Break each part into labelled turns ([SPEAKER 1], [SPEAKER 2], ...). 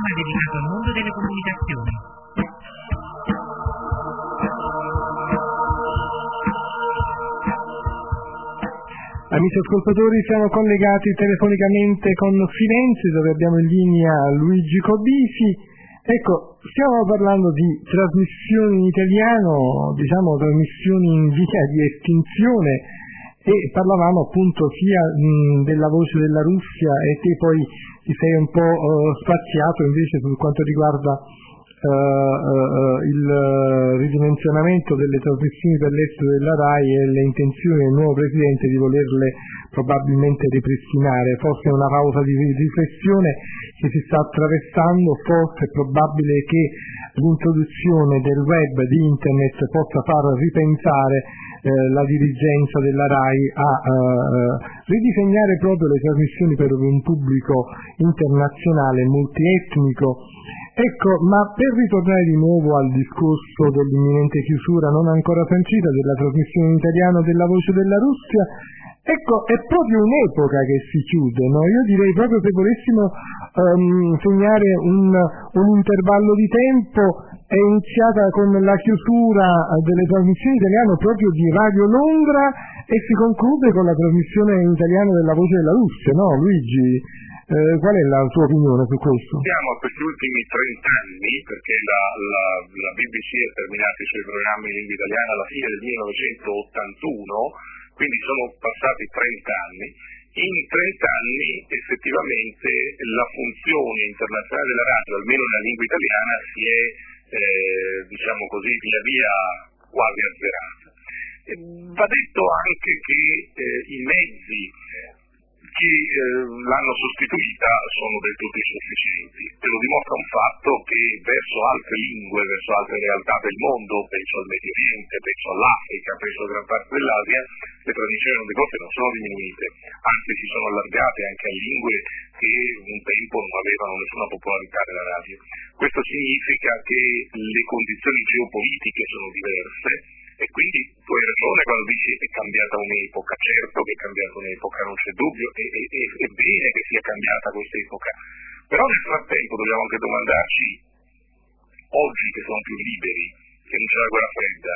[SPEAKER 1] dedicato al mondo delle comunicazioni.
[SPEAKER 2] Amici ascoltatori, siamo collegati telefonicamente con Firenze, dove abbiamo in linea Luigi Cobisi. Ecco, stiamo parlando di trasmissioni in italiano, diciamo trasmissioni in via di estinzione, e parlavamo appunto sia della voce della Russia, e te poi ti sei un po' spaziato invece per quanto riguarda il ridimensionamento delle trasmissioni per l'estero della RAI e le intenzioni del nuovo presidente di volerle probabilmente ripristinare. Forse è una pausa di riflessione che si sta attraversando, forse è probabile che l'introduzione del web, di internet, possa far ripensare la dirigenza della RAI a ridisegnare proprio le trasmissioni per un pubblico internazionale, multietnico. Ecco, ma per ritornare di nuovo al discorso dell'imminente chiusura non ancora sancita della trasmissione in italiano della Voce della Russia, ecco, è proprio un'epoca che si chiude, no? Io direi proprio, se volessimo segnare un intervallo di tempo, è iniziata con la chiusura delle trasmissioni italiane proprio di Radio Londra e si conclude con la trasmissione in italiano della Voce della Russia, no Luigi? Qual è la tua opinione su questo?
[SPEAKER 3] Siamo a questi ultimi 30 anni, perché la BBC ha terminato i suoi programmi in lingua italiana alla fine del 1981, quindi sono passati 30 anni. In 30 anni effettivamente la funzione internazionale della radio, almeno nella lingua italiana, si è, diciamo così, via via quasi azzerata. Va detto anche che i mezzi che l'hanno sostituita sono del tutto insufficienti. Te lo dimostra un fatto che verso altre lingue, verso altre realtà del mondo, penso al Medio Oriente, penso all'Africa, penso a gran parte dell'Asia, le trasmissioni non decotte non sono diminuite, anzi si sono allargate anche a lingue che un tempo non avevano nessuna popolarità nella radio. Questo significa che le condizioni geopolitiche sono diverse, e quindi tu hai ragione quando dici è cambiata un'epoca. Certo che è cambiata un'epoca, non c'è dubbio, è bene che sia cambiata questa epoca, però nel frattempo dobbiamo anche domandarci, oggi che siamo più liberi, che non c'è la guerra fredda,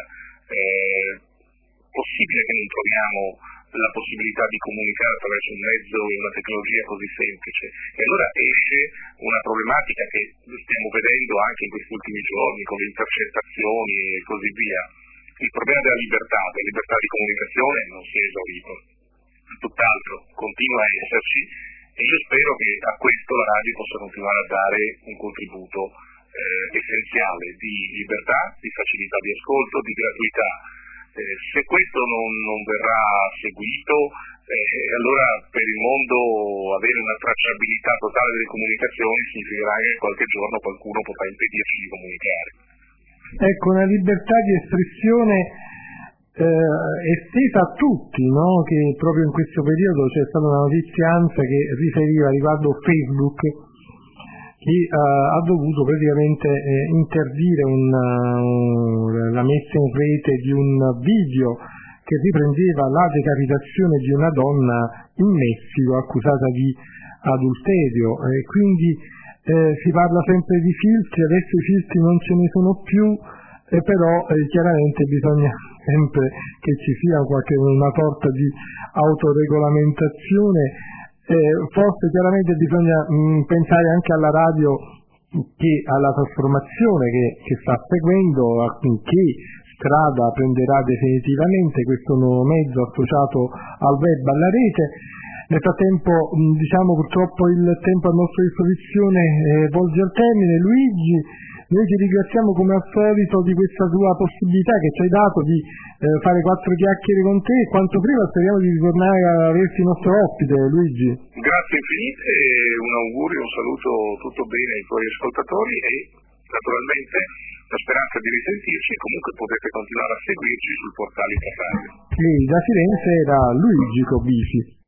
[SPEAKER 3] possibile che non troviamo la possibilità di comunicare attraverso un mezzo e una tecnologia così semplice? E allora esce una problematica che stiamo vedendo anche in questi ultimi giorni con le intercettazioni e così via. Il problema della libertà di comunicazione non si è esaurito, tutt'altro, continua a esserci, e io spero che a questo la radio possa continuare a dare un contributo essenziale di libertà, di facilità di ascolto, di gratuità. Se questo non verrà seguito, allora per il mondo avere una tracciabilità totale delle comunicazioni significherà che qualche giorno qualcuno potrà impedirci di comunicare.
[SPEAKER 2] Ecco, una libertà di espressione estesa a tutti, no? Che proprio in questo periodo c'è stata una notizia ANSA che riferiva riguardo Facebook, che ha dovuto praticamente interdire la messa in rete di un video che riprendeva la decapitazione di una donna in Messico accusata di adulterio, e quindi si parla sempre di filtri. Adesso i filtri non ce ne sono più, però chiaramente bisogna sempre che ci sia una sorta di autoregolamentazione. Forse chiaramente bisogna pensare anche alla radio, che alla trasformazione che sta seguendo, a che strada prenderà definitivamente questo nuovo mezzo associato al web, alla rete. Nel frattempo, diciamo, purtroppo il tempo a nostra disposizione volge al termine. Luigi, noi ti ringraziamo come al solito di questa tua possibilità che ci hai dato di fare 4 chiacchiere con te, e quanto prima speriamo di ritornare a averti il nostro ospite, Luigi.
[SPEAKER 3] Grazie infinite, un augurio, un saluto, tutto bene ai tuoi ascoltatori, e naturalmente la speranza di risentirci. Comunque potete continuare a seguirci sul portale Italia.
[SPEAKER 2] E da Firenze era Luigi Cobisi.